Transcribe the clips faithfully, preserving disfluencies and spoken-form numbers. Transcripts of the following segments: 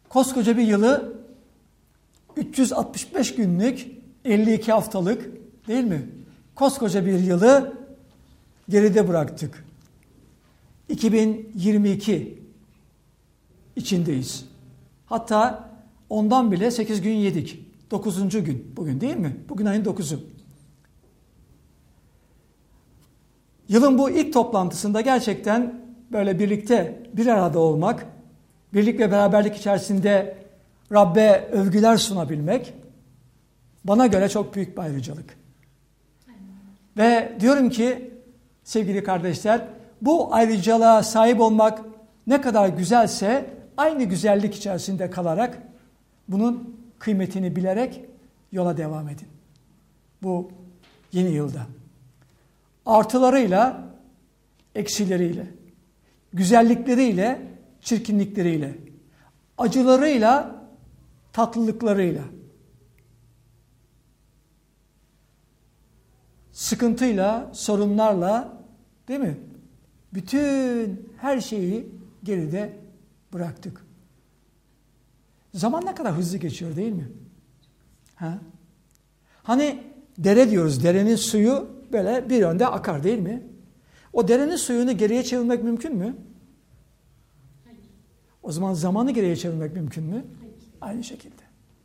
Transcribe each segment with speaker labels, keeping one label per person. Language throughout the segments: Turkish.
Speaker 1: koskoca bir yılı üç yüz altmış beş günlük, elli iki haftalık, değil mi? Koskoca bir yılı geride bıraktık. iki bin yirmi iki içindeyiz. Hatta ondan bile sekiz gün yedik. dokuzuncu gün bugün, değil mi? Bugün ayın dokuzu. Yılın bu ilk toplantısında gerçekten böyle birlikte bir arada olmak, birlik ve beraberlik içerisinde Rabbe övgüler sunabilmek bana göre çok büyük bir ayrıcalık. Ve diyorum ki sevgili kardeşler, bu ayrıcalığa sahip olmak ne kadar güzelse aynı güzellik içerisinde kalarak bunun kıymetini bilerek yola devam edin. Bu yeni yılda. Artılarıyla, eksileriyle, güzellikleriyle, çirkinlikleriyle, acılarıyla, tatlılıklarıyla, sıkıntıyla, sorunlarla, değil mi? Bütün her şeyi geride bıraktık. Zaman ne kadar hızlı geçiyor, değil mi? Ha? Hani dere diyoruz, derenin suyu böyle bir yönde akar, değil mi? O derenin suyunu geriye çevirmek mümkün mü?
Speaker 2: Hayır.
Speaker 1: O zaman zamanı geriye çevirmek mümkün mü?
Speaker 2: Hayır.
Speaker 1: Aynı şekilde.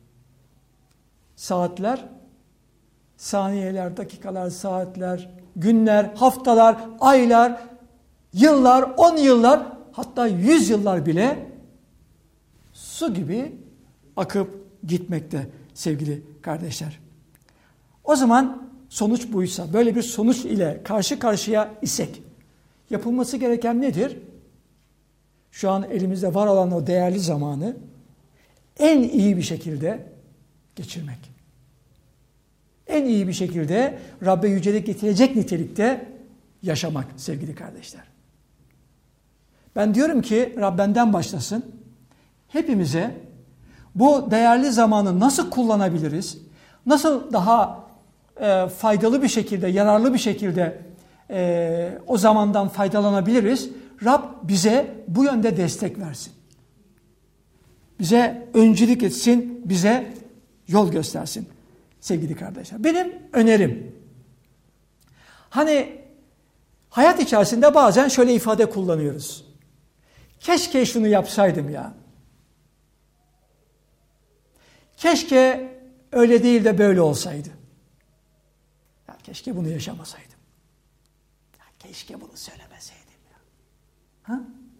Speaker 1: Saatler, saniyeler, dakikalar, saatler, günler, haftalar, aylar, yıllar, on yıllar, hatta yüz yıllar bile su gibi akıp gitmekte sevgili kardeşler. O zaman sonuç buysa, böyle bir sonuç ile karşı karşıya isek, yapılması gereken nedir? Şu an elimizde var olan o değerli zamanı en iyi bir şekilde geçirmek. En iyi bir şekilde Rabbe yücelik getirecek nitelikte yaşamak sevgili kardeşler. Ben diyorum ki Rabbenden başlasın. Hepimize bu değerli zamanı nasıl kullanabiliriz? Nasıl daha e, faydalı bir şekilde, yararlı bir şekilde e, o zamandan faydalanabiliriz? Rab bize bu yönde destek versin. Bize öncülük etsin, bize yol göstersin sevgili kardeşler. Benim önerim, hani hayat içerisinde bazen şöyle ifade kullanıyoruz. Keşke şunu yapsaydım ya. Keşke öyle değil de böyle olsaydı. Ya keşke bunu yaşamasaydım. Ya keşke bunu söylemeseydim ya. Ha?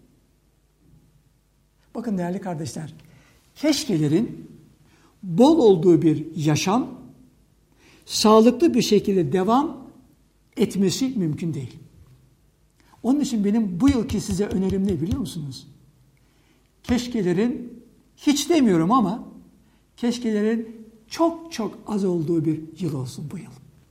Speaker 1: Bakın değerli kardeşler, keşkelerin bol olduğu bir yaşam sağlıklı bir şekilde devam etmesi mümkün değil. Onun için benim bu yılki size önerim ne biliyor musunuz? Keşkelerin, hiç demiyorum ama keşkelerin çok çok az olduğu bir yıl olsun bu yıl.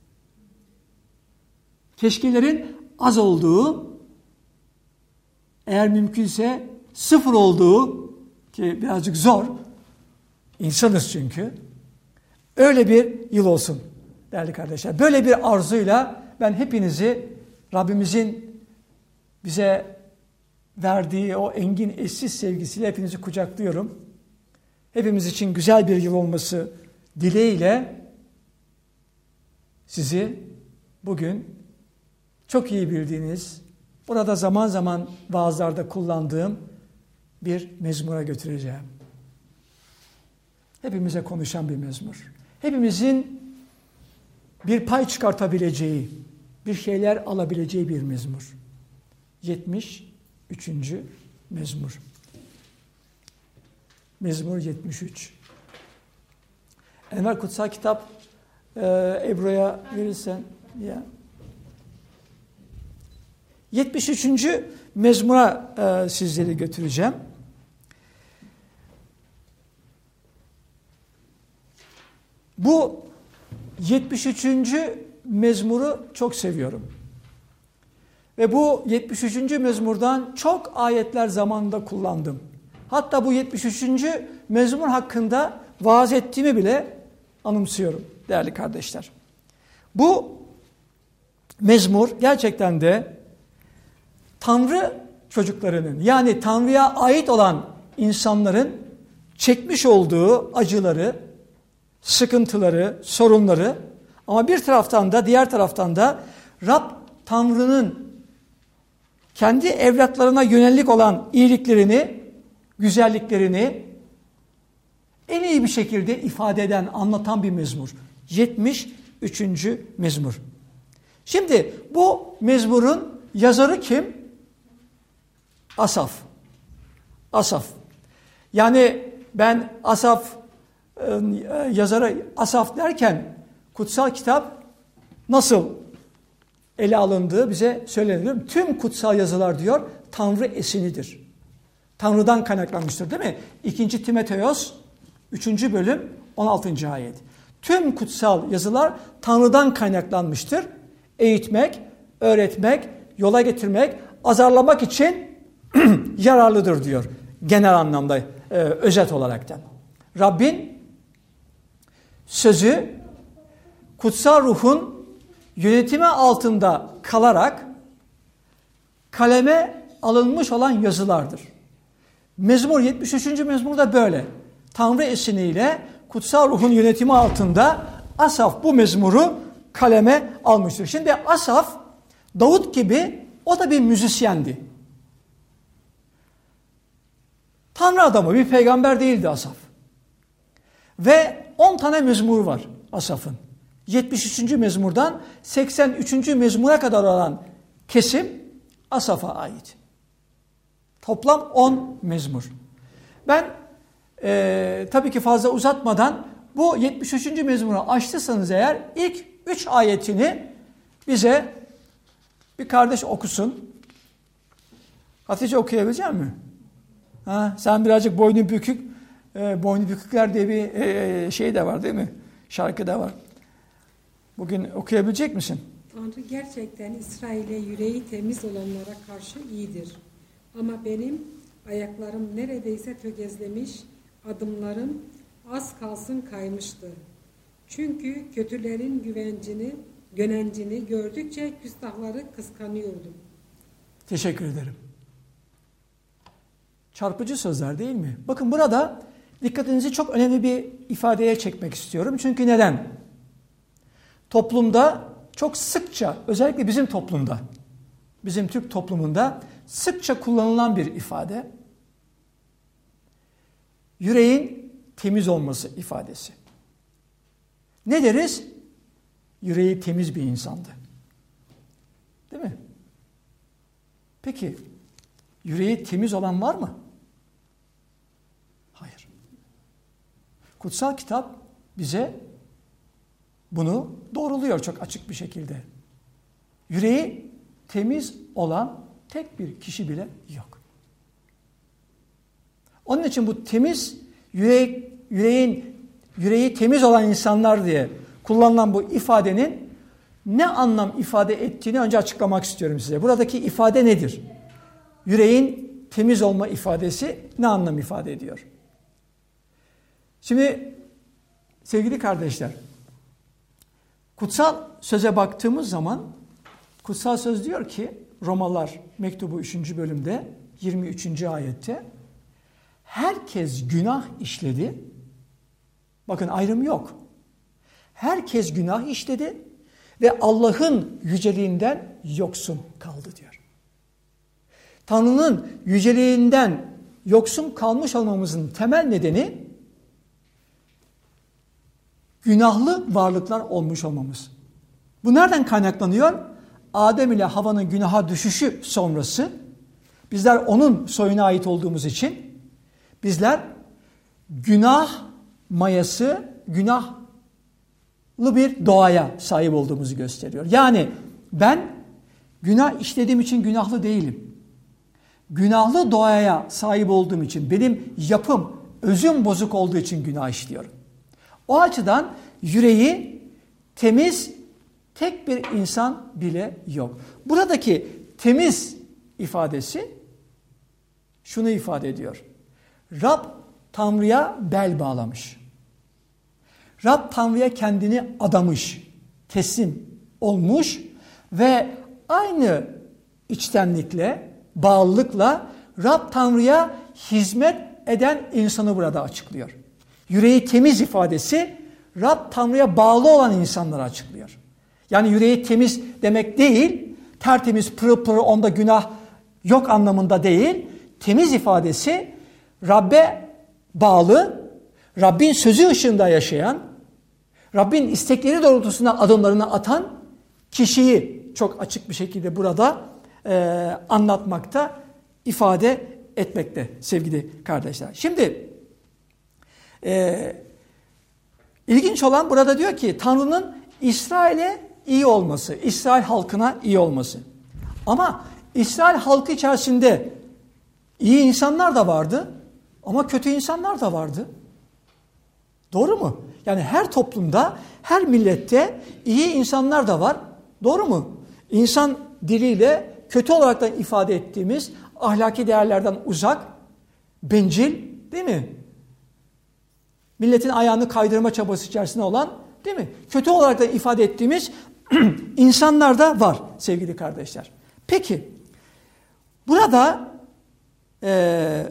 Speaker 1: Keşkelerin az olduğu, eğer mümkünse sıfır olduğu, ki birazcık zor, insanız çünkü, öyle bir yıl olsun değerli kardeşler. Böyle bir arzuyla ben hepinizi Rabbimizin bize verdiği o engin eşsiz sevgisiyle hepinizi kucaklıyorum. Hepimiz için güzel bir yıl olması dileğiyle sizi bugün çok iyi bildiğiniz, burada zaman zaman vaazlarda kullandığım bir mezmura götüreceğim. Hepimize konuşan bir mezmur. Hepimizin bir pay çıkartabileceği, bir şeyler alabileceği bir mezmur. yetmiş üçüncü mezmur. Mezmur yetmiş üç. Enver Kutsal Kitap e, Ebru'ya verirsen ya. yetmiş üçüncü mezmura e, sizleri götüreceğim. Bu yetmiş üçüncü mezmuru çok seviyorum. Ve bu yetmiş üçüncü mezmurdan çok ayetler zamanında kullandım. Hatta bu yetmiş üçüncü mezmur hakkında vaaz ettiğimi bile anımsıyorum değerli kardeşler. Bu mezmur gerçekten de Tanrı çocuklarının, yani Tanrı'ya ait olan insanların çekmiş olduğu acıları, sıkıntıları, sorunları, ama bir taraftan da diğer taraftan da Rab Tanrı'nın kendi evlatlarına yönelik olan iyiliklerini, güzelliklerini en iyi bir şekilde ifade eden, anlatan bir mezmur. yetmiş üçüncü mezmur. Şimdi bu mezmurun yazarı kim? Asaf. Asaf. Yani ben Asaf yazarı Asaf derken kutsal kitap nasıl ele alındığı bize söyleniyor. Tüm kutsal yazılar diyor Tanrı esinidir. Tanrı'dan kaynaklanmıştır, değil mi? İkinci Timoteos üçüncü bölüm on altıncı ayet. Tüm kutsal yazılar Tanrı'dan kaynaklanmıştır. Eğitmek, öğretmek, yola getirmek, azarlamak için yararlıdır diyor. Genel anlamda, e, özet olaraktan. Rabbin sözü kutsal ruhun yönetimi altında kalarak kaleme alınmış olan yazılardır. Mezmur yetmiş üçüncü mezmur da böyle. Tanrı esiniyle kutsal ruhun yönetimi altında Asaf bu mezmuru kaleme almıştır. Şimdi Asaf, Davut gibi o da bir müzisyendi. Tanrı adamı, bir peygamber değildi Asaf. Ve on tane mezmur var Asaf'ın. yetmiş üçüncü mezmurdan seksen üçüncü mezmura kadar olan kesim Asaf'a ait. Toplam on mezmur. Ben e, tabii ki fazla uzatmadan bu yetmiş üçüncü mezmuru açtıysanız eğer ilk üç ayetini bize bir kardeş okusun. Hatice okuyabilecek mi? Ha, sen birazcık boynu bükük, e, boynu bükükler diye bir e, şey de var değil mi? Şarkı da var. Bugün okuyabilecek misin?
Speaker 2: Tanrı gerçekten İsrail'e yüreği temiz olanlara karşı iyidir. Ama benim ayaklarım neredeyse tökezlemiş, adımlarım az kalsın kaymıştı. Çünkü kötülerin güvencini, gönencini gördükçe küstahları kıskanıyordum.
Speaker 1: Teşekkür ederim. Çarpıcı sözler değil mi? Bakın burada dikkatinizi çok önemli bir ifadeye çekmek istiyorum. Çünkü neden? Toplumda çok sıkça, özellikle bizim toplumda, bizim Türk toplumunda sıkça kullanılan bir ifade. Yüreğin temiz olması ifadesi. Ne deriz? Yüreği temiz bir insandı. Değil mi? Peki, yüreği temiz olan var mı? Hayır. Kutsal kitap bize bunu doğruluyor çok açık bir şekilde. Yüreği temiz olan tek bir kişi bile yok. Onun için bu temiz yürek, yüreğin yüreği temiz olan insanlar diye kullanılan bu ifadenin ne anlam ifade ettiğini önce açıklamak istiyorum size. Buradaki ifade nedir? Yüreğin temiz olma ifadesi ne anlam ifade ediyor? Şimdi sevgili kardeşler, kutsal söze baktığımız zaman kutsal söz diyor ki Romalılar mektubu üçüncü bölümde yirmi üçüncü ayette herkes günah işledi. Bakın ayrım yok. Herkes günah işledi ve Allah'ın yüceliğinden yoksun kaldı diyor. Tanrı'nın yüceliğinden yoksun kalmış olmamızın temel nedeni günahlı varlıklar olmuş olmamız. Bu nereden kaynaklanıyor? Adem ile Havva'nın günaha düşüşü sonrası bizler onun soyuna ait olduğumuz için bizler günah mayası, günahlı bir doğaya sahip olduğumuzu gösteriyor. Yani ben günah işlediğim için günahlı değilim. Günahlı doğaya sahip olduğum için, benim yapım, özüm bozuk olduğu için günah işliyorum. O açıdan yüreği temiz tek bir insan bile yok. Buradaki temiz ifadesi şunu ifade ediyor. Rab Tanrı'ya bel bağlamış. Rab Tanrı'ya kendini adamış, teslim olmuş ve aynı içtenlikle, bağlılıkla Rab Tanrı'ya hizmet eden insanı burada açıklıyor. Yüreği temiz ifadesi Rab Tanrı'ya bağlı olan insanları açıklıyor. Yani yüreği temiz demek değil, tertemiz, pırıl pırıl, onda günah yok anlamında değil. Temiz ifadesi Rabbe bağlı, Rabbin sözü ışığında yaşayan, Rabbin istekleri doğrultusunda adımlarını atan kişiyi çok açık bir şekilde burada e, anlatmakta, ifade etmekte sevgili kardeşler. Şimdi e, ilginç olan burada diyor ki Tanrı'nın İsrail'e iyi olması, İsrail halkına iyi olması. Ama İsrail halkı içerisinde iyi insanlar da vardı ama kötü insanlar da vardı. Doğru mu? Yani her toplumda, her millette iyi insanlar da var. Doğru mu? İnsan diliyle kötü olarak da ifade ettiğimiz ahlaki değerlerden uzak, bencil, değil mi? Milletin ayağını kaydırma çabası içerisinde olan, değil mi? Kötü olarak da ifade ettiğimiz insanlar da var sevgili kardeşler. Peki, burada e,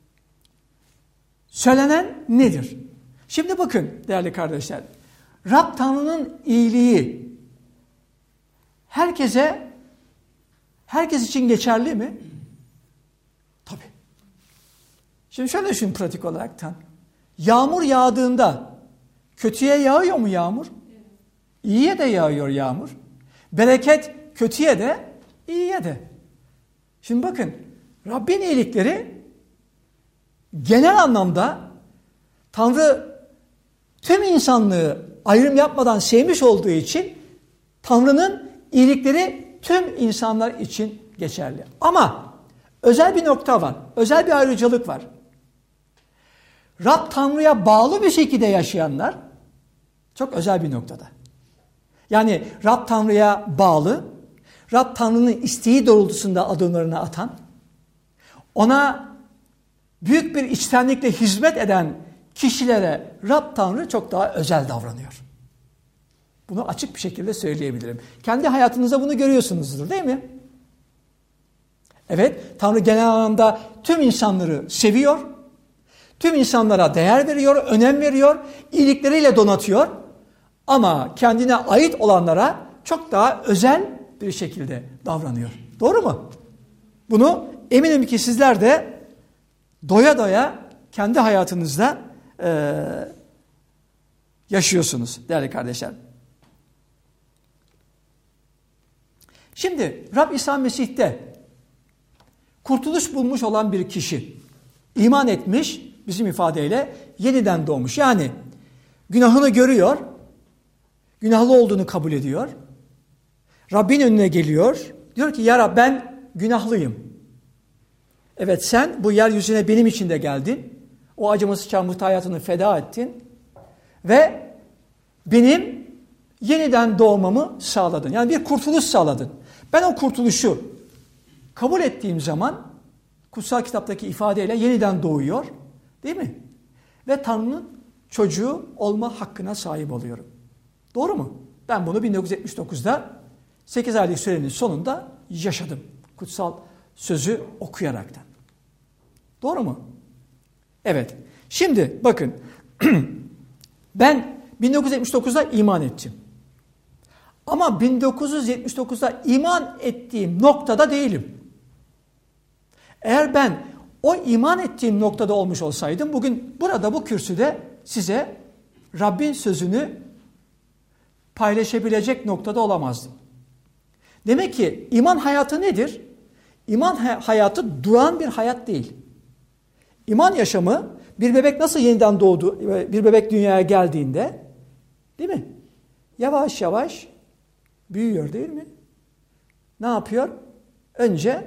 Speaker 1: söylenen nedir? Şimdi bakın değerli kardeşler, Rab Tanrı'nın iyiliği herkese, herkes için geçerli mi? Tabii. Şimdi şöyle düşün pratik olaraktan. Yağmur yağdığında kötüye yağıyor mu yağmur? İyiye de yağıyor yağmur. Bereket kötüye de, iyiye de. Şimdi bakın, Rabbin iyilikleri genel anlamda Tanrı tüm insanlığı ayrım yapmadan sevmiş olduğu için Tanrı'nın iyilikleri tüm insanlar için geçerli. Ama özel bir nokta var, özel bir ayrıcalık var. Rab Tanrı'ya bağlı bir şekilde yaşayanlar çok özel bir noktada. Yani Rab Tanrı'ya bağlı, Rab Tanrı'nın isteği doğrultusunda adımlarını atan, ona büyük bir içtenlikle hizmet eden kişilere Rab Tanrı çok daha özel davranıyor. Bunu açık bir şekilde söyleyebilirim. Kendi hayatınızda bunu görüyorsunuzdur, değil mi? Evet, Tanrı genel anlamda tüm insanları seviyor, tüm insanlara değer veriyor, önem veriyor, iyilikleriyle donatıyor. Ama kendine ait olanlara çok daha özel bir şekilde davranıyor. Doğru mu? Bunu eminim ki sizler de doya doya kendi hayatınızda e, yaşıyorsunuz değerli kardeşler. Şimdi Rab İsa Mesih'te kurtuluş bulmuş olan bir kişi, iman etmiş, bizim ifadeyle yeniden doğmuş. Yani günahını görüyor, günahlı olduğunu kabul ediyor. Rabbin önüne geliyor. Diyor ki ya Rab ben günahlıyım. Evet sen bu yeryüzüne benim için de geldin. O acımasız çarmıhta hayatını feda ettin. Ve benim yeniden doğmamı sağladın. Yani bir kurtuluş sağladın. Ben o kurtuluşu kabul ettiğim zaman kutsal kitaptaki ifadeyle yeniden doğuyor. Değil mi? Ve Tanrı'nın çocuğu olma hakkına sahip oluyorum. Doğru mu? Ben bunu bin dokuz yüz yetmiş dokuzda sekiz aylık sürenin sonunda yaşadım. Kutsal sözü okuyaraktan. Doğru mu? Evet. Şimdi bakın ben bin dokuz yüz yetmiş dokuzda iman ettim. Ama bin dokuz yüz yetmiş dokuzda iman ettiğim noktada değilim. Eğer ben o iman ettiğim noktada olmuş olsaydım bugün burada bu kürsüde size Rabbin sözünü paylaşabilecek noktada olamazdım. Demek ki iman hayatı nedir? İman hayatı duran bir hayat değil. İman yaşamı bir bebek nasıl yeniden doğdu, bir bebek dünyaya geldiğinde, değil mi? Yavaş yavaş büyüyor değil mi? Ne yapıyor? Önce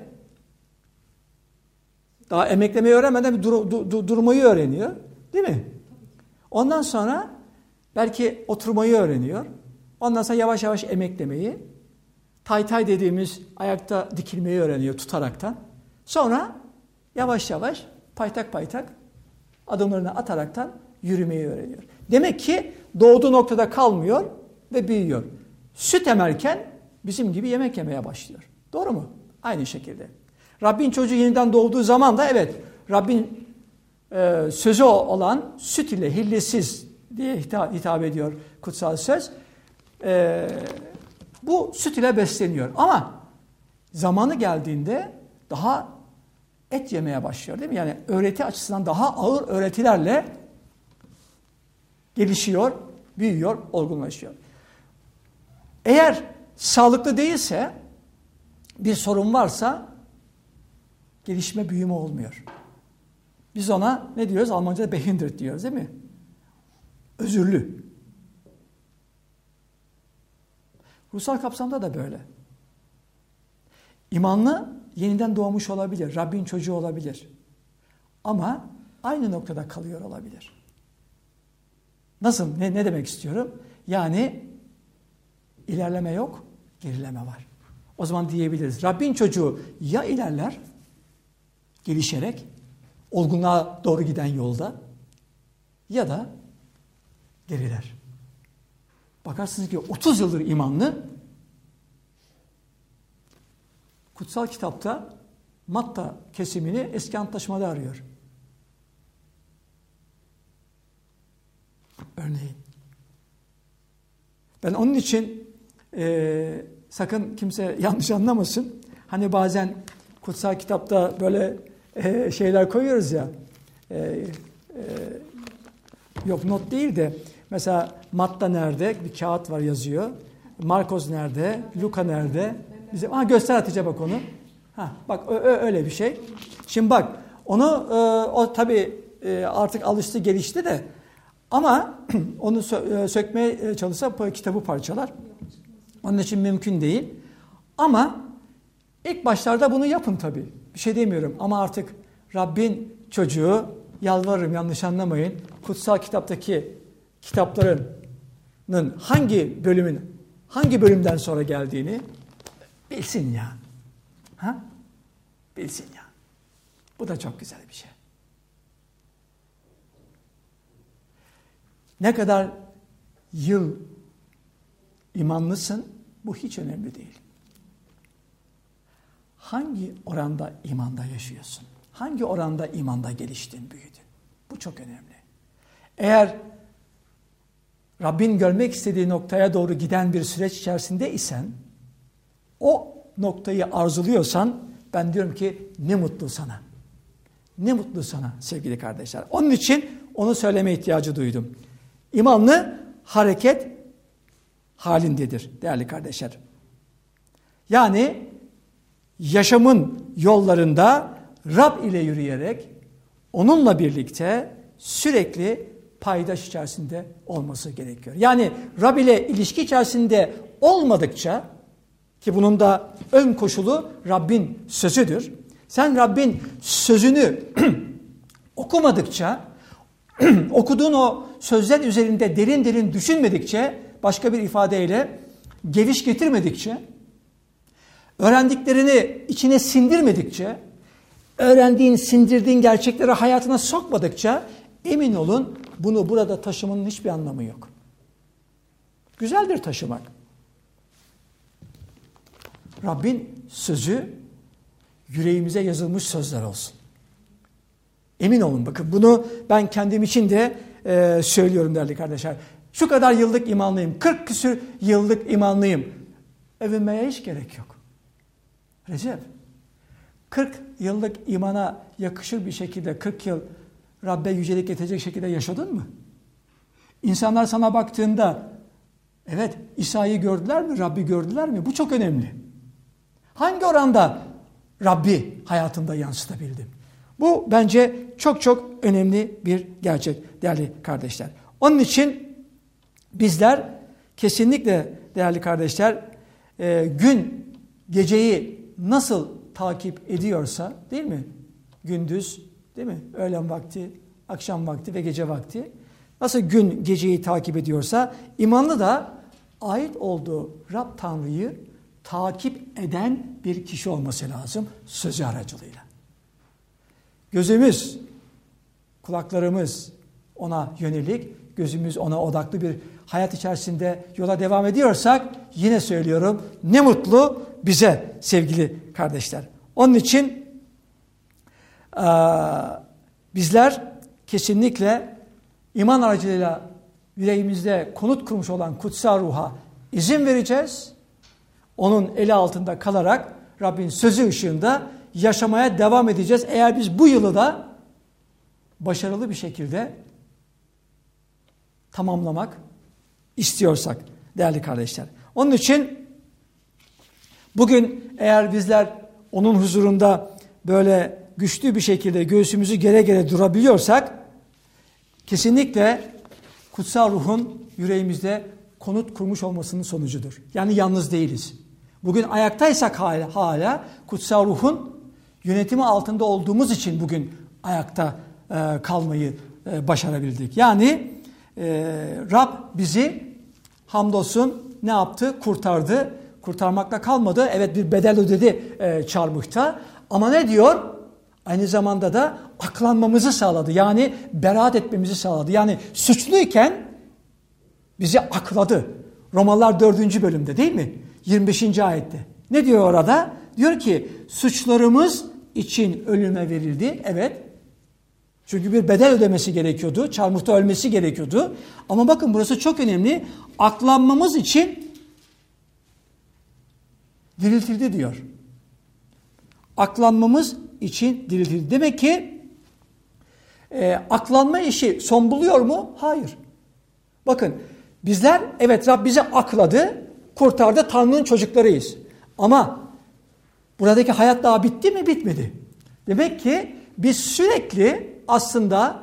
Speaker 1: daha emeklemeyi öğrenmeden bir dur, dur, durmayı öğreniyor. Değil mi? Ondan sonra belki oturmayı öğreniyor. Ondan sonra yavaş yavaş emeklemeyi, tay tay dediğimiz ayakta dikilmeyi öğreniyor tutaraktan. Sonra yavaş yavaş paytak paytak adımlarını ataraktan yürümeyi öğreniyor. Demek ki doğduğu noktada kalmıyor ve büyüyor. Süt emerken bizim gibi yemek yemeye başlıyor. Doğru mu? Aynı şekilde. Rabbin çocuğu yeniden doğduğu zaman da evet Rabbin e, sözü olan süt ile hillesiz diye hitap, hitap ediyor kutsal söz. E, bu süt ile besleniyor. Ama zamanı geldiğinde daha et yemeye başlıyor değil mi? Yani öğreti açısından daha ağır öğretilerle gelişiyor, büyüyor, olgunlaşıyor. Eğer sağlıklı değilse, bir sorun varsa gelişme, büyüme olmuyor. Biz ona ne diyoruz? Almanca'da behindert diyoruz değil mi? Özürlü. Ruhsal kapsamda da böyle. İmanlı yeniden doğmuş olabilir, Rabbin çocuğu olabilir. Ama aynı noktada kalıyor olabilir. Nasıl? Ne, ne demek istiyorum? Yani ilerleme yok, gerileme var. O zaman diyebiliriz. Rabbin çocuğu ya ilerler, gelişerek, olgunluğa doğru giden yolda, ya da geriler. Bakarsınız ki otuz yıldır imanlı, kutsal kitapta Matta kesimini eski antlaşmada arıyor. Örneğin. Ben onun için e, sakın kimse yanlış anlamasın. Hani bazen kutsal kitapta böyle e, şeyler koyuyoruz ya. E, e, yok not değil de mesela Matta nerede? Bir kağıt var yazıyor. Markos nerede? Luka nerede? Bize, ha göster Hatice bak onu. Ha bak ö, ö, öyle bir şey. Şimdi bak onu e, o tabii e, artık alıştı, gelişti de ama onu sö- sökmeye çalışsa kitabı parçalar. Onun için mümkün değil. Ama ilk başlarda bunu yapın tabii. Bir şey demiyorum ama artık Rabbin çocuğu, yalvarırım yanlış anlamayın. Kutsal kitaptaki kitaplarının hangi bölümün hangi bölümden sonra geldiğini bilsin ya. Ha? Bilsin ya. Bu da çok güzel bir şey. Ne kadar yıl imanlısın, bu hiç önemli değil. Hangi oranda imanda yaşıyorsun? Hangi oranda imanda geliştin, büyüdün? Bu çok önemli. Eğer Rabbin görmek istediği noktaya doğru giden bir süreç içerisinde isen, o noktayı arzuluyorsan, ben diyorum ki ne mutlu sana. Ne mutlu sana sevgili kardeşler. Onun için onu söyleme ihtiyacı duydum. İmanlı hareket halindedir değerli kardeşler. Yani yaşamın yollarında Rab ile yürüyerek onunla birlikte sürekli paydaş içerisinde olması gerekiyor. Yani Rab ile ilişki içerisinde olmadıkça, ki bunun da ön koşulu Rabbin sözüdür. Sen Rabbin sözünü okumadıkça, okuduğun o sözler üzerinde derin derin düşünmedikçe, başka bir ifadeyle geviş getirmedikçe, öğrendiklerini içine sindirmedikçe, öğrendiğin, sindirdiğin gerçekleri hayatına sokmadıkça, emin olun bunu burada taşımanın hiçbir anlamı yok. Güzeldir taşımak. Rabbin sözü yüreğimize yazılmış sözler olsun. Emin olun bakın bunu ben kendim için de e, söylüyorum değerli kardeşler. Şu kadar yıllık imanlıyım, kırk küsür yıllık imanlıyım. Övünmeye hiç gerek yok. Recep, kırk yıllık imana yakışır bir şekilde kırk yıl Rabbe yücelik getirecek şekilde yaşadın mı? İnsanlar sana baktığında evet İsa'yı gördüler mi, Rabbi gördüler mi? Bu çok önemli. Hangi oranda Rabbi hayatında yansıtabildin? Bu bence çok çok önemli bir gerçek değerli kardeşler. Onun için bizler kesinlikle değerli kardeşler e, gün geceyi nasıl takip ediyorsa değil mi? Gündüz değil mi? Öğlen vakti, akşam vakti ve gece vakti. Nasıl gün geceyi takip ediyorsa imanlı da ait olduğu Rab Tanrı'yı takip eden bir kişi olması lazım sözü aracılığıyla. Gözümüz, kulaklarımız ona yönelik, gözümüz ona odaklı bir hayat içerisinde yola devam ediyorsak yine söylüyorum ne mutlu bize sevgili kardeşler. Onun için bizler kesinlikle iman aracılığıyla yüreğimizde konut kurmuş olan kutsal ruha izin vereceğiz. Onun eli altında kalarak Rabbin sözü ışığında yaşamaya devam edeceğiz. Eğer biz bu yılı da başarılı bir şekilde tamamlamak istiyorsak değerli kardeşler. Onun için bugün eğer bizler onun huzurunda böyle güçlü bir şekilde göğsümüzü gere gere durabiliyorsak kesinlikle kutsal ruhun yüreğimizde konut kurmuş olmasının sonucudur. Yani yalnız değiliz. Bugün ayaktaysak hala, hala kutsal ruhun yönetimi altında olduğumuz için bugün ayakta e, kalmayı e, başarabildik. Yani e, Rab bizi hamdolsun ne yaptı? Kurtardı. Kurtarmakla kalmadı. Evet bir bedel ödedi e, çarmıhta. Ama ne diyor? Aynı zamanda da aklanmamızı sağladı. Yani beraat etmemizi sağladı. Yani suçluyken bizi akladı. Romalılar dördüncü bölümde değil mi? yirmi beşinci ayette. Ne diyor orada? Diyor ki suçlarımız için ölüme verildi. Evet. Çünkü bir bedel ödemesi gerekiyordu. Çarmıhta ölmesi gerekiyordu. Ama bakın burası çok önemli. Aklanmamız için diriltildi diyor. Aklanmamız için diriltildi. Demek ki e, aklanma işi son buluyor mu? Hayır. Bakın bizler evet Rab bizi akladı, kurtardı, Tanrı'nın çocuklarıyız. Ama buradaki hayat daha bitti mi? Bitmedi. Demek ki biz sürekli aslında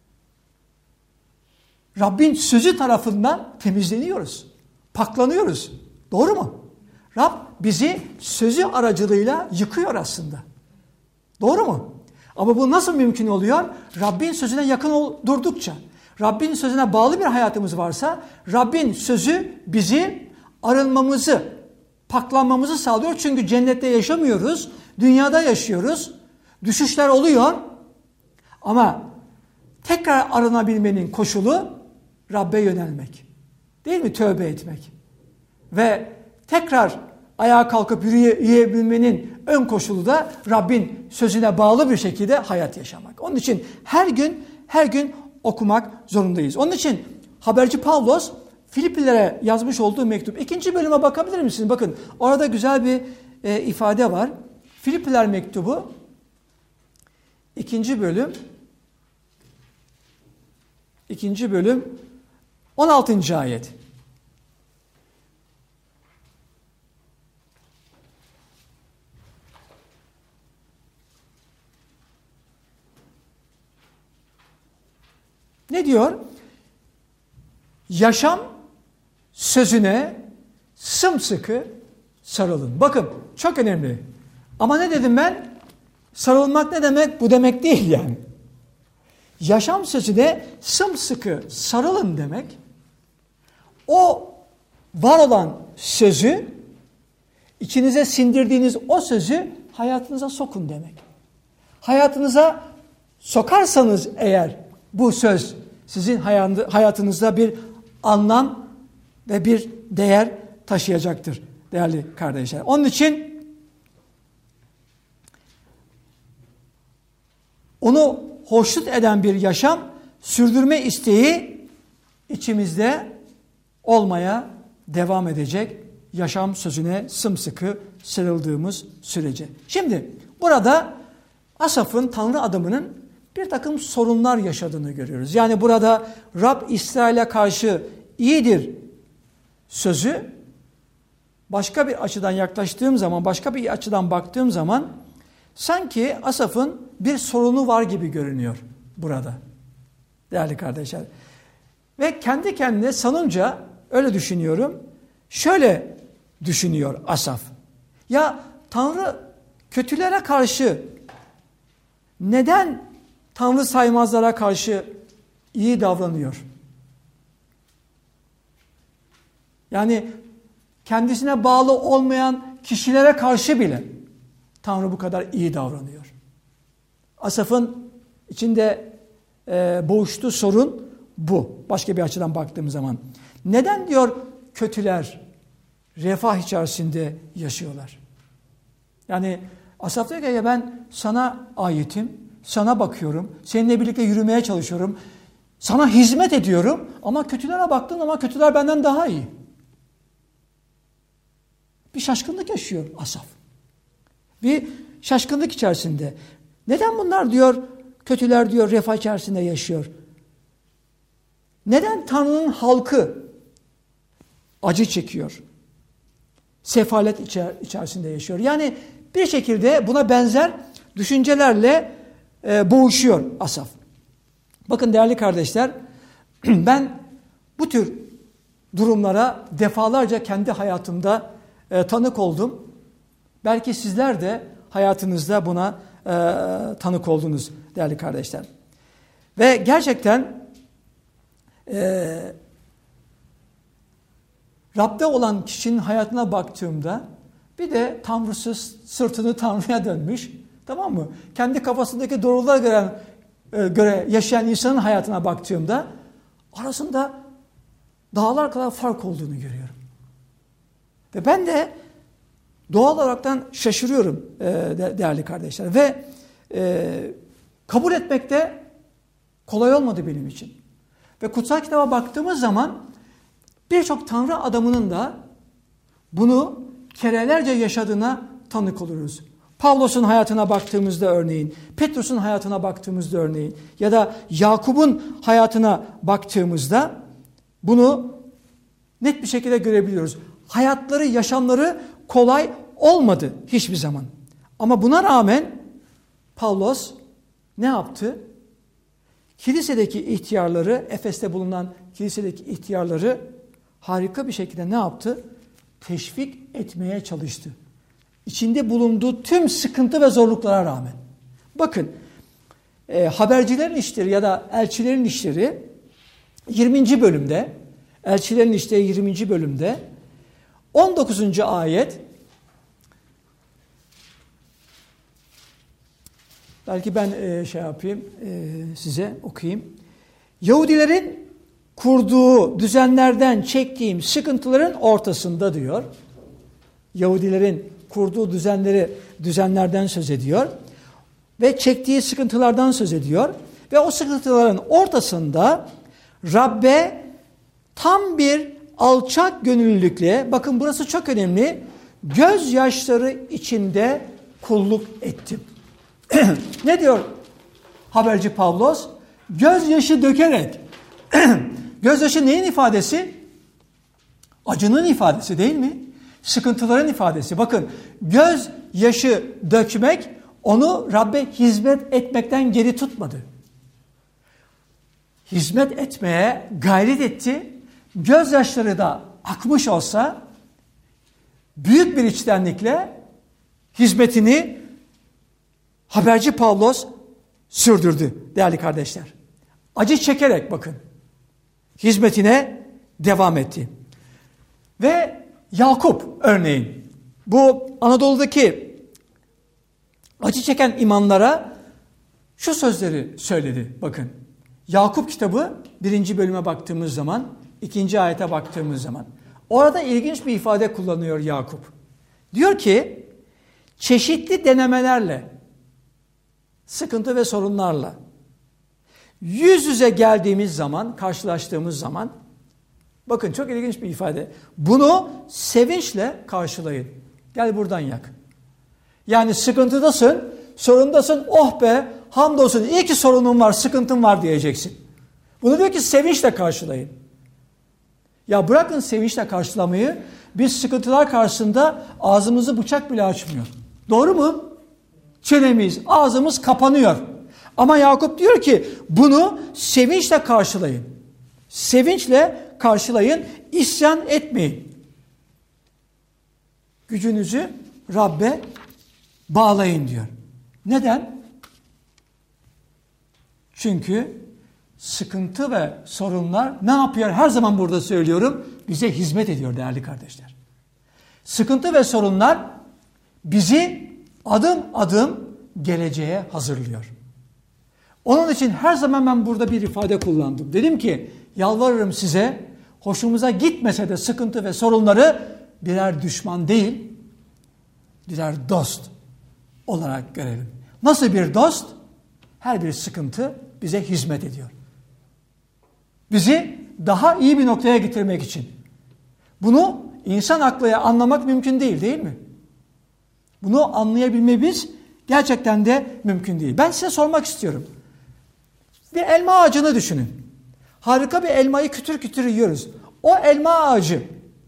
Speaker 1: Rabbin sözü tarafından temizleniyoruz. Paklanıyoruz. Doğru mu? Rab bizi sözü aracılığıyla yıkıyor aslında. Doğru mu? Ama bu nasıl mümkün oluyor? Rabbin sözüne yakın durdukça. Rabbin sözüne bağlı bir hayatımız varsa Rabbin sözü bizi arınmamızı, paklanmamızı sağlıyor. Çünkü cennette yaşamıyoruz. Dünyada yaşıyoruz. Düşüşler oluyor. Ama tekrar arınabilmenin koşulu Rabbe yönelmek. Değil mi? Tövbe etmek. Ve tekrar ayağa kalkıp yürüyebilmenin ön koşulu da Rabbin sözüne bağlı bir şekilde hayat yaşamak. Onun için her gün her gün okumak zorundayız. Onun için haberci Pavlos Filiplilere yazmış olduğu mektup. İkinci bölüme bakabilir misiniz? Bakın orada güzel bir e, ifade var. Filipliler mektubu ikinci bölüm ikinci bölüm on altıncı ayet. Ne diyor? Yaşam sözüne sımsıkı sarılın. Bakın çok önemli. Ama ne dedim ben? Sarılmak ne demek? Bu demek değil yani. Yaşam sözüne sımsıkı sarılın demek. O var olan sözü, içinize sindirdiğiniz o sözü hayatınıza sokun demek. Hayatınıza sokarsanız eğer bu söz sizin hayatınızda bir anlam ve bir değer taşıyacaktır değerli kardeşler. Onun için onu hoşnut eden bir yaşam sürdürme isteği içimizde olmaya devam edecek. Yaşam sözüne sımsıkı sarıldığımız sürece. Şimdi burada Asaf'ın Tanrı adamının bir takım sorunlar yaşadığını görüyoruz. Yani burada Rab İsrail'e karşı iyidir sözü başka bir açıdan yaklaştığım zaman, başka bir açıdan baktığım zaman sanki Asaf'ın bir sorunu var gibi görünüyor burada. Değerli kardeşler. Ve kendi kendine sanınca öyle düşünüyorum. Şöyle düşünüyor Asaf. Ya Tanrı kötülere karşı neden Tanrı saymazlara karşı iyi davranıyor? Yani kendisine bağlı olmayan kişilere karşı bile Tanrı bu kadar iyi davranıyor. Asaf'ın içinde e, boğuştuğu sorun bu. Başka bir açıdan baktığım zaman. Neden diyor kötüler refah içerisinde yaşıyorlar? Yani Asaf diyor ki ya ben sana aitim, sana bakıyorum, seninle birlikte yürümeye çalışıyorum, sana hizmet ediyorum ama kötülere baktın ama kötüler benden daha iyi. Bir şaşkınlık yaşıyor Asaf. Bir şaşkınlık içerisinde. Neden bunlar diyor, kötüler diyor refah içerisinde yaşıyor? Neden Tanrı'nın halkı acı çekiyor? Sefalet içer, içerisinde yaşıyor. Yani bir şekilde buna benzer düşüncelerle e, boğuşuyor Asaf. Bakın değerli kardeşler, ben bu tür durumlara defalarca kendi hayatımda e, tanık oldum. Belki sizler de hayatınızda buna e, tanık oldunuz değerli kardeşler. Ve gerçekten e, Rab'de olan kişinin hayatına baktığımda bir de Tanrısız, sırtını Tanrı'ya dönmüş, tamam mı? Kendi kafasındaki doğrulara göre, e, göre yaşayan insanın hayatına baktığımda arasında dağlar kadar fark olduğunu görüyorum. Ve ben de doğal olaraktan şaşırıyorum e, değerli kardeşler. Ve e, kabul etmek de kolay olmadı benim için. Ve kutsal kitaba baktığımız zaman birçok Tanrı adamının da bunu kerelerce yaşadığına tanık oluruz. Pavlos'un hayatına baktığımızda örneğin, Petrus'un hayatına baktığımızda örneğin ya da Yakup'un hayatına baktığımızda bunu net bir şekilde görebiliyoruz. Hayatları, yaşamları kolay olmadı hiçbir zaman. Ama buna rağmen Pavlos ne yaptı? Kilisedeki ihtiyarları, Efes'te bulunan kilisedeki ihtiyarları harika bir şekilde ne yaptı? Teşvik etmeye çalıştı. İçinde bulunduğu tüm sıkıntı ve zorluklara rağmen. Bakın, e, habercilerin işleri ya da elçilerin işleri yirminci bölümde, elçilerin işleri yirminci bölümde on dokuzuncu ayet, belki ben e, şey yapayım, e, size okuyayım. Yahudilerin kurduğu düzenlerden çektiğim sıkıntıların ortasında diyor. Yahudilerin kurduğu düzenleri, düzenlerden söz ediyor. Ve çektiği sıkıntılardan söz ediyor. Ve o sıkıntıların ortasında Rabbe tam bir alçak gönüllülükle, bakın burası çok önemli, gözyaşları içinde kulluk ettim. Ne diyor haberci Pavlos? Gözyaşı dökerek. Gözyaşı neyin ifadesi? Acının ifadesi değil mi? Sıkıntıların ifadesi. Bakın, gözyaşı dökmek onu Rabbe hizmet etmekten geri tutmadı. Hizmet etmeye gayret etti. Gözyaşları da akmış olsa büyük bir içtenlikle hizmetini haberci Pavlos sürdürdü değerli kardeşler. Acı çekerek bakın hizmetine devam etti. Ve Yakup örneğin bu Anadolu'daki acı çeken imamlara şu sözleri söyledi. Bakın, Yakup kitabı birinci bölüme baktığımız zaman, ikinci ayete baktığımız zaman orada ilginç bir ifade kullanıyor Yakup. Diyor ki, çeşitli denemelerle, sıkıntı ve sorunlarla yüz yüze geldiğimiz zaman, karşılaştığımız zaman, bakın çok ilginç bir ifade. Bunu sevinçle karşılayın. Gel buradan yak. Yani sıkıntıdasın, sorundasın. Oh be, hamdolsun. İyi ki sorunun var, sıkıntın var diyeceksin. Bunu diyor ki sevinçle karşılayın. Ya bırakın sevinçle karşılamayı. Biz sıkıntılar karşısında ağzımızı bıçak bile açmıyor. Doğru mu? Çenemiz, ağzımız kapanıyor. Ama Yakup diyor ki bunu sevinçle karşılayın. Sevinçle karşılayın, isyan etmeyin. Gücünüzü Rabbe bağlayın diyor. Neden? Çünkü sıkıntı ve sorunlar ne yapıyor? Her zaman burada söylüyorum, bize hizmet ediyor değerli kardeşler. Sıkıntı ve sorunlar bizi adım adım geleceğe hazırlıyor. Onun için her zaman ben burada bir ifade kullandım. Dedim ki, yalvarırım size, hoşumuza gitmese de sıkıntı ve sorunları birer düşman değil, birer dost olarak görelim. Nasıl bir dost? Her bir sıkıntı bize hizmet ediyor. Bizi daha iyi bir noktaya getirmek için. Bunu insan aklıyla anlamak mümkün değil, değil mi? Bunu anlayabilmemiz gerçekten de mümkün değil. Ben size sormak istiyorum. Bir elma ağacını düşünün. Harika bir elmayı kütür kütür yiyoruz. O elma ağacı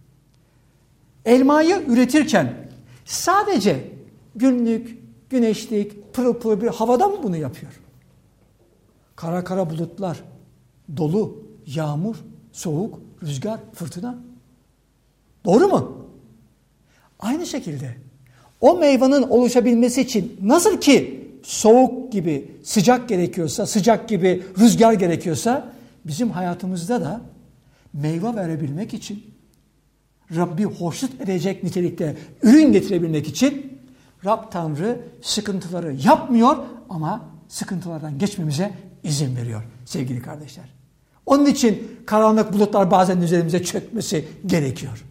Speaker 1: elmayı üretirken sadece günlük, güneşlik, pırıl pırıl bir havada mı bunu yapıyor? Kara kara bulutlar, dolu, yağmur, soğuk, rüzgar, fırtına. Doğru mu? Aynı şekilde o meyvanın oluşabilmesi için nasıl ki soğuk gibi sıcak gerekiyorsa, sıcak gibi rüzgar gerekiyorsa bizim hayatımızda da meyve verebilmek için, Rabbi hoşnut edecek nitelikte ürün getirebilmek için Rab Tanrı sıkıntıları yapmıyor ama sıkıntılardan geçmemize izin veriyor sevgili kardeşler. Onun için karanlık bulutlar bazen üzerimize çökmesi gerekiyor.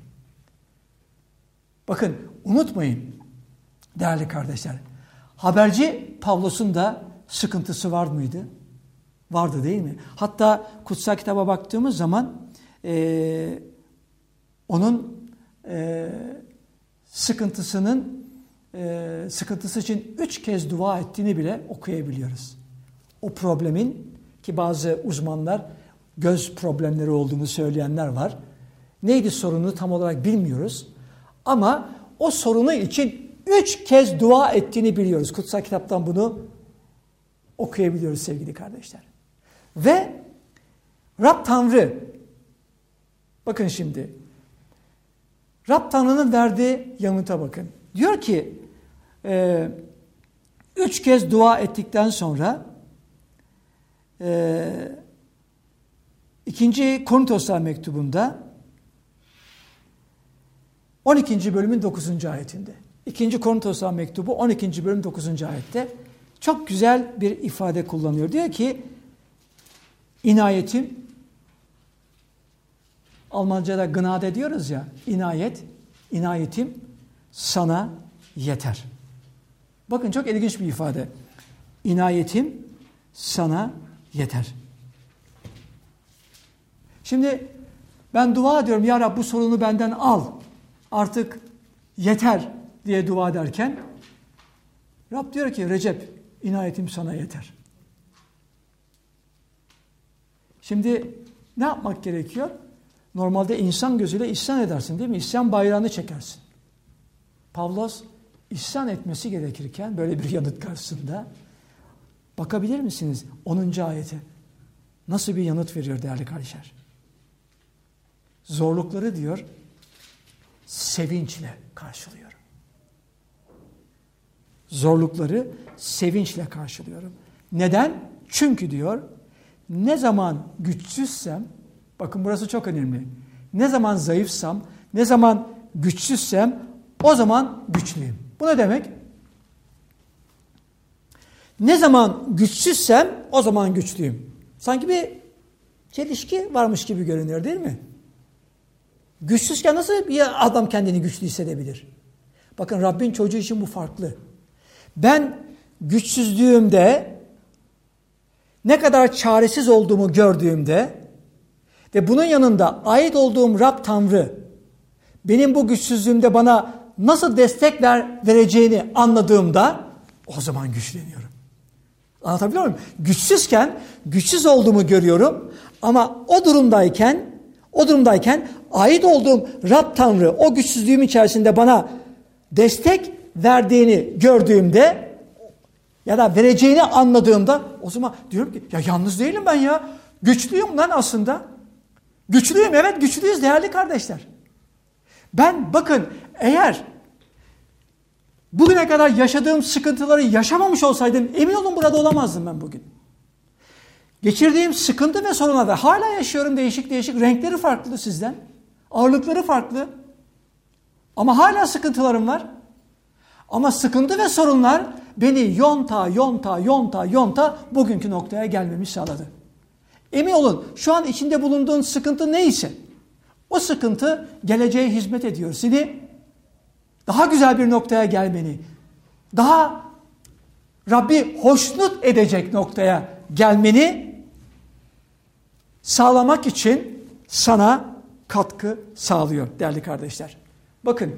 Speaker 1: Bakın unutmayın değerli kardeşler. Haberci Pavlos'un da sıkıntısı var mıydı? Vardı değil mi? Hatta kutsal kitaba baktığımız zaman e, onun e, sıkıntısının e, sıkıntısı için üç kez dua ettiğini bile okuyabiliyoruz. O problemin ki bazı uzmanlar göz problemleri olduğunu söyleyenler var. Neydi sorunu tam olarak bilmiyoruz. Ama o sorunu için üç kez dua ettiğini biliyoruz. Kutsal kitaptan bunu okuyabiliyoruz sevgili kardeşler. Ve Rab Tanrı, bakın şimdi, Rab Tanrı'nın verdiği yanıta bakın. Diyor ki, e, üç kez dua ettikten sonra, e, ikinci Korintoslar mektubunda, on ikinci bölümün dokuzuncu ayetinde. ikinci Korintoslar mektubu on ikinci bölüm dokuzuncu ayette çok güzel bir ifade kullanıyor. Diyor ki, inayetim, Almanca'da Gnade diyoruz ya, inayet, inayetim sana yeter. Bakın çok ilginç bir ifade. İnayetim sana yeter. Şimdi ben dua ediyorum, ya Rab bu sorunu benden al, artık yeter diye dua ederken Rab diyor ki, Recep, inayetim sana yeter. Şimdi ne yapmak gerekiyor? Normalde insan gözüyle isyan edersin değil mi? İsyan bayrağını çekersin. Pavlos isyan etmesi gerekirken böyle bir yanıt karşısında bakabilir misiniz onuncu ayete? Nasıl bir yanıt veriyor değerli kardeşler? Zorlukları diyor sevinçle karşılıyorum. Zorlukları sevinçle karşılıyorum. Neden? Çünkü diyor ne zaman güçsüzsem, bakın burası çok önemli. Ne zaman zayıfsam, ne zaman güçsüzsem o zaman güçlüyüm. Bu ne demek? Ne zaman güçsüzsem o zaman güçlüyüm. Sanki bir çelişki varmış gibi görünüyor değil mi? Güçsüzken nasıl bir adam kendini güçlü hissedebilir? Bakın Rabbin çocuğu için bu farklı. Ben güçsüzlüğümde ne kadar çaresiz olduğumu gördüğümde ve bunun yanında ait olduğum Rab Tanrı benim bu güçsüzlüğümde bana nasıl destekler vereceğini anladığımda o zaman güçleniyorum. Anlatabiliyor muyum? Güçsüzken güçsüz olduğumu görüyorum ama o durumdayken o durumdayken ait olduğum Rab Tanrı o güçsüzlüğüm içerisinde bana destek verdiğini gördüğümde ya da vereceğini anladığımda o zaman diyorum ki ya yalnız değilim ben ya. Güçlüyüm lan aslında. Güçlüyüm, evet güçlüyüz değerli kardeşler. Ben bakın eğer bugüne kadar yaşadığım sıkıntıları yaşamamış olsaydım emin olun burada olamazdım ben bugün. Geçirdiğim sıkıntı ve sorunlarda hala yaşıyorum, değişik değişik, renkleri farklı sizden. Ağırlıkları farklı. Ama hala sıkıntılarım var. Ama sıkıntı ve sorunlar beni yonta, yonta, yonta, yonta bugünkü noktaya gelmemi sağladı. Emin olun şu an içinde bulunduğun sıkıntı neyse o sıkıntı geleceğe hizmet ediyor. Seni daha güzel bir noktaya gelmeni, daha Rabbi hoşnut edecek noktaya gelmeni sağlamak için sana katkı sağlıyor değerli kardeşler. Bakın,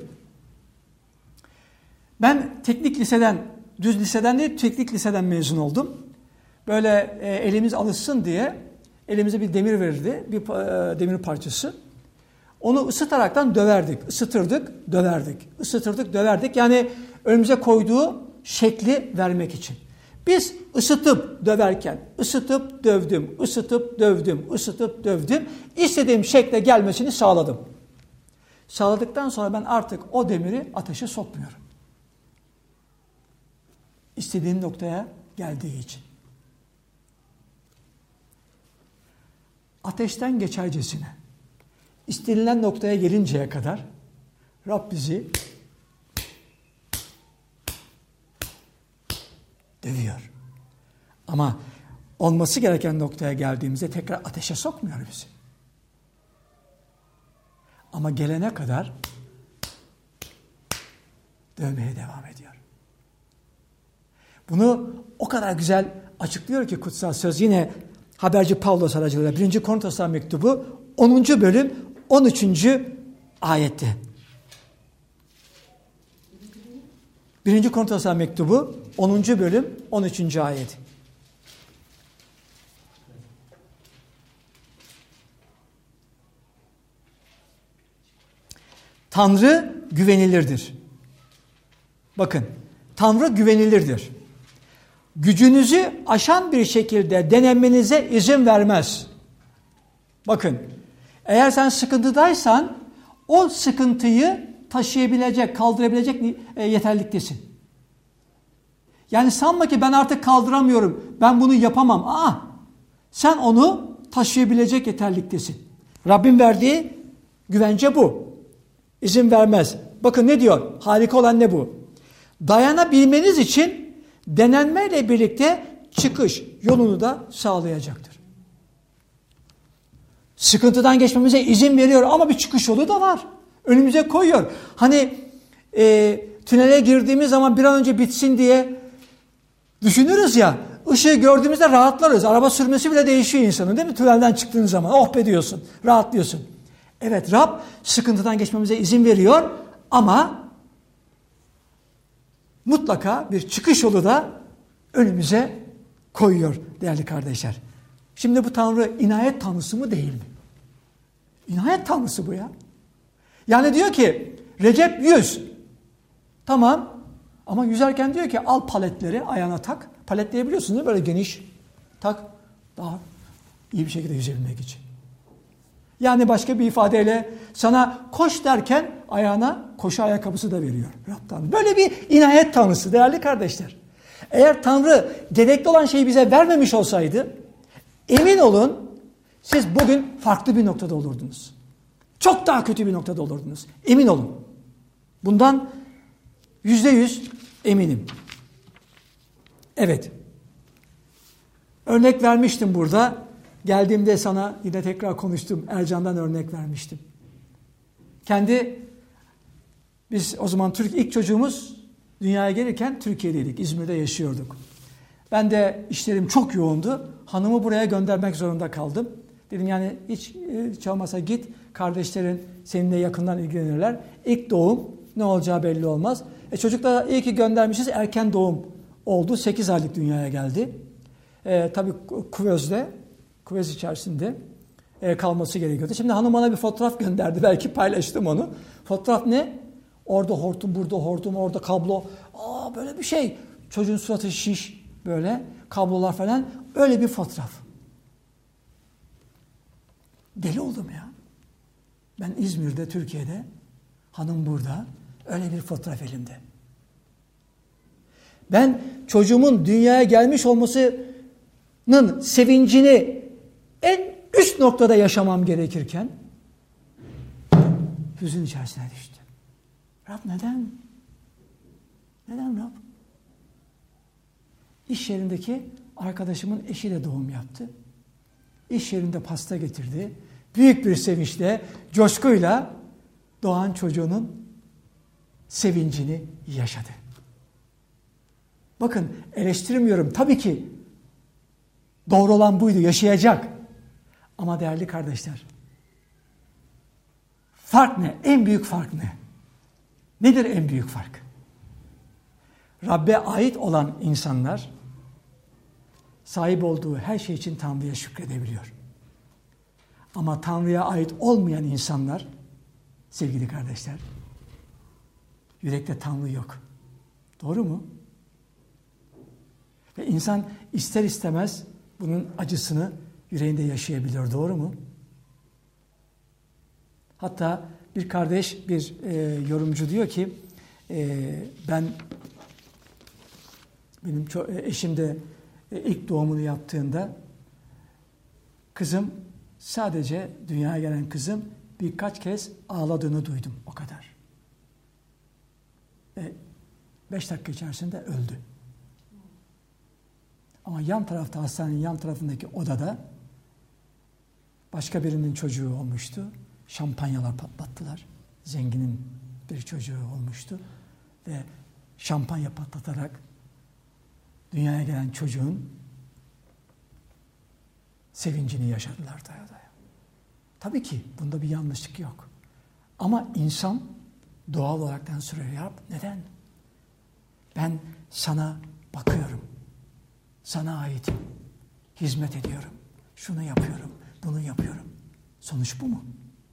Speaker 1: ben teknik liseden, düz liseden değil teknik liseden mezun oldum. Böyle e, elimiz alışsın diye elimize bir demir verirdi, bir e, demir parçası. Onu ısıtaraktan döverdik, ısıtırdık, döverdik, ısıtırdık, döverdik. Yani önümüze koyduğu şekli vermek için. Biz ısıtıp döverken, ısıtıp dövdüm, ısıtıp dövdüm, ısıtıp dövdüm. İstediğim şekle gelmesini sağladım. Sağladıktan sonra ben artık o demiri ateşe sokmuyorum. İstediğim noktaya geldiği için. Ateşten geçercesine, istenilen noktaya gelinceye kadar Rab bizi dövüyor. Ama olması gereken noktaya geldiğimizde tekrar ateşe sokmuyor bizi. Ama gelene kadar dövmeye devam ediyor. Bunu o kadar güzel açıklıyor ki kutsal söz, yine haberci Pavlos aracılığıyla birinci Korintoslar mektubu onuncu bölüm on üçüncü ayette. birinci Korintoslar mektubu onuncu bölüm on üçüncü ayet. Tanrı güvenilirdir. Bakın, Tanrı güvenilirdir. Gücünüzü aşan bir şekilde denemenize izin vermez. Bakın, eğer sen sıkıntıdaysan o sıkıntıyı taşıyabilecek, kaldırabilecek yeterliktesin. Yani sanma ki ben artık kaldıramıyorum, ben bunu yapamam. Aa, sen onu taşıyabilecek yeterliktesin. Rabbin verdiği güvence bu. İzin vermez. Bakın ne diyor? Harika olan ne bu? Dayanabilmeniz için denenmeyle birlikte çıkış yolunu da sağlayacaktır. Sıkıntıdan geçmemize izin veriyor ama bir çıkış yolu da var. Önümüze koyuyor. Hani e, tünele girdiğimiz zaman bir an önce bitsin diye düşünürüz ya, ışığı gördüğümüzde rahatlarız. Araba sürmesi bile değişiyor insanın, değil mi? Tünelden çıktığın zaman oh be diyorsun, rahatlıyorsun. Evet, Rab sıkıntıdan geçmemize izin veriyor ama mutlaka bir çıkış yolu da önümüze koyuyor değerli kardeşler. Şimdi bu Tanrı inayet tanrısı mı değil mi? İnayet tanrısı bu ya. Yani diyor ki Recep yüz. Tamam, ama yüzerken diyor ki al paletleri ayağına tak. Paletleri biliyorsunuz değil mi? Böyle geniş tak. Daha iyi bir şekilde yüzebilmek için. Yani başka bir ifadeyle sana koş derken ayağına koşu ayakkabısı da veriyor Rab'dan. Böyle bir inayet tanrısı değerli kardeşler. Eğer Tanrı gerekli olan şeyi bize vermemiş olsaydı, emin olun siz bugün farklı bir noktada olurdunuz. Çok daha kötü bir noktada olurdunuz. Emin olun. Bundan yüzde yüz eminim. Evet. Örnek vermiştim burada. Geldiğimde sana yine tekrar konuştum. Ercan'dan örnek vermiştim. Kendi, biz o zaman Türk ilk çocuğumuz dünyaya gelirken Türkiye'deydik. İzmir'de yaşıyorduk. Ben de işlerim çok yoğundu. Hanımı buraya göndermek zorunda kaldım. Dedim yani hiç, hiç olmasa git, kardeşlerin seninle yakından ilgilenirler. İlk doğum ne olacağı belli olmaz. E çocuklar iyi ki göndermişiz, erken doğum oldu. sekiz aylık dünyaya geldi. E, tabii kuvözde, kuvöz içerisinde e, kalması gerekiyordu. Şimdi hanım bana bir fotoğraf gönderdi. Belki paylaştım onu. Fotoğraf ne? Orada hortum, burada hortum, orada kablo. Aa, böyle bir şey. Çocuğun suratı şiş böyle. Kablolar falan. Öyle bir fotoğraf. Deli oldum ya. Ben İzmir'de, Türkiye'de. Hanım burada. Öyle bir fotoğraf elimde. Ben çocuğumun dünyaya gelmiş olmasının sevincini en üst noktada yaşamam gerekirken hüzün içerisine düştüm. Rab neden? Neden Rab? İş yerindeki arkadaşımın eşi de doğum yaptı. İş yerinde pasta getirdi. Büyük bir sevinçle, coşkuyla doğan çocuğunun sevincini yaşadı. Bakın eleştirmiyorum. Tabii ki doğru olan buydu, yaşayacak. Ama değerli kardeşler, fark ne? En büyük fark ne? Nedir en büyük fark? Rabbe ait olan insanlar sahip olduğu her şey için Tanrı'ya şükredebiliyor. Ama Tanrı'ya ait olmayan insanlar, sevgili kardeşler, yürekte Tanrı yok. Doğru mu? Ve insan ister istemez bunun acısını yüreğinde yaşayabiliyor. Doğru mu? Hatta bir kardeş, bir e, yorumcu diyor ki e, ben benim eşim de e, ilk doğumunu yaptığında kızım, sadece dünyaya gelen kızım birkaç kez ağladığını duydum. O kadar. E, beş dakika içerisinde öldü. Ama yan tarafta, hastanenin yan tarafındaki odada başka birinin çocuğu olmuştu. Şampanyalar patlattılar. Zenginin bir çocuğu olmuştu. Ve şampanya patlatarak dünyaya gelen çocuğun sevincini yaşadılar daya daya. Tabii ki bunda bir yanlışlık yok. Ama insan doğal olaraktan soruyor, ya neden? Ben sana bakıyorum. Sana aitim. Hizmet ediyorum. Şunu yapıyorum. Bunu yapıyorum. Sonuç bu mu?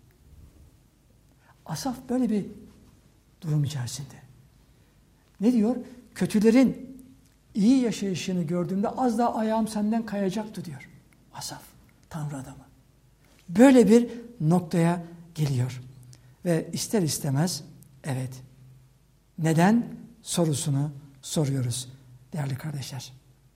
Speaker 1: Asaf böyle bir durum içerisinde. Ne diyor? Kötülerin iyi yaşayışını gördüğümde az daha ayağım senden kayacaktı diyor. Asaf, Tanrı adamı. Böyle bir noktaya geliyor. Ve ister istemez, evet, neden sorusunu soruyoruz değerli kardeşler.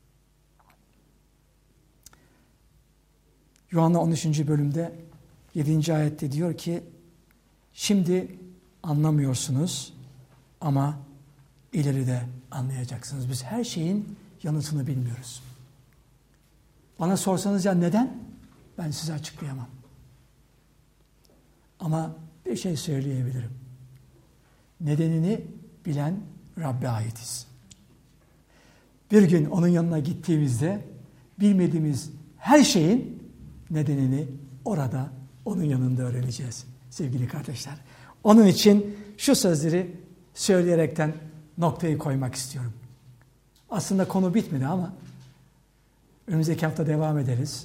Speaker 1: Yuhanna on üçüncü bölümde yedinci ayette diyor ki, şimdi anlamıyorsunuz ama ileride anlayacaksınız. Biz her şeyin yanıtını bilmiyoruz. Bana sorsanız ya neden? Ben size açıklayamam. Ama bir şey söyleyebilirim. Nedenini bilen Rabbe aitiz. Bir gün onun yanına gittiğimizde bilmediğimiz her şeyin nedenini orada onun yanında öğreneceğiz sevgili kardeşler. Onun için şu sözleri söyleyerekten noktayı koymak istiyorum. Aslında konu bitmedi ama önümüzdeki hafta devam ederiz.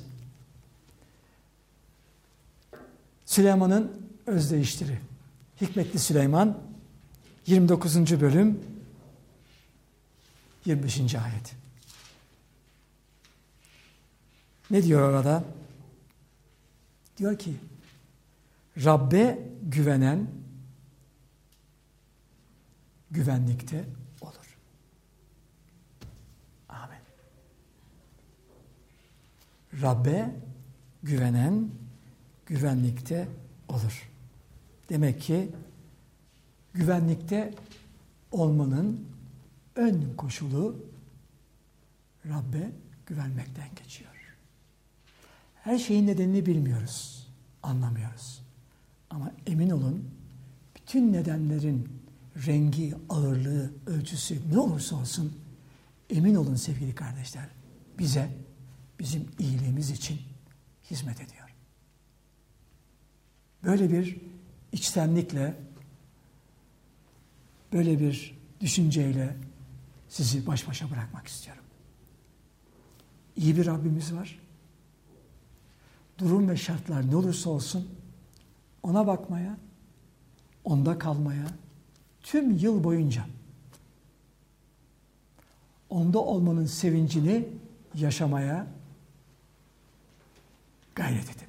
Speaker 1: Süleyman'ın özdeyişleri. Hikmetli Süleyman yirmi dokuzuncu bölüm yirmi beşinci ayet. Ne diyor orada? Diyor ki, Rabbe güvenen güvenlikte olur. Amin. Rabbe güvenen güvenlikte olur. Demek ki güvenlikte olmanın ön koşulu Rabbe güvenmekten geçiyor. Her şeyin nedenini bilmiyoruz, anlamıyoruz. Ama emin olun, bütün nedenlerin rengi, ağırlığı, ölçüsü ne olursa olsun, emin olun sevgili kardeşler, bize, bizim iyiliğimiz için hizmet ediyor. Böyle bir içtenlikle, böyle bir düşünceyle sizi baş başa bırakmak istiyorum. İyi bir Rabbimiz var. Durum ve şartlar ne olursa olsun ona bakmaya, onda kalmaya, tüm yıl boyunca onda olmanın sevincini yaşamaya gayret edin.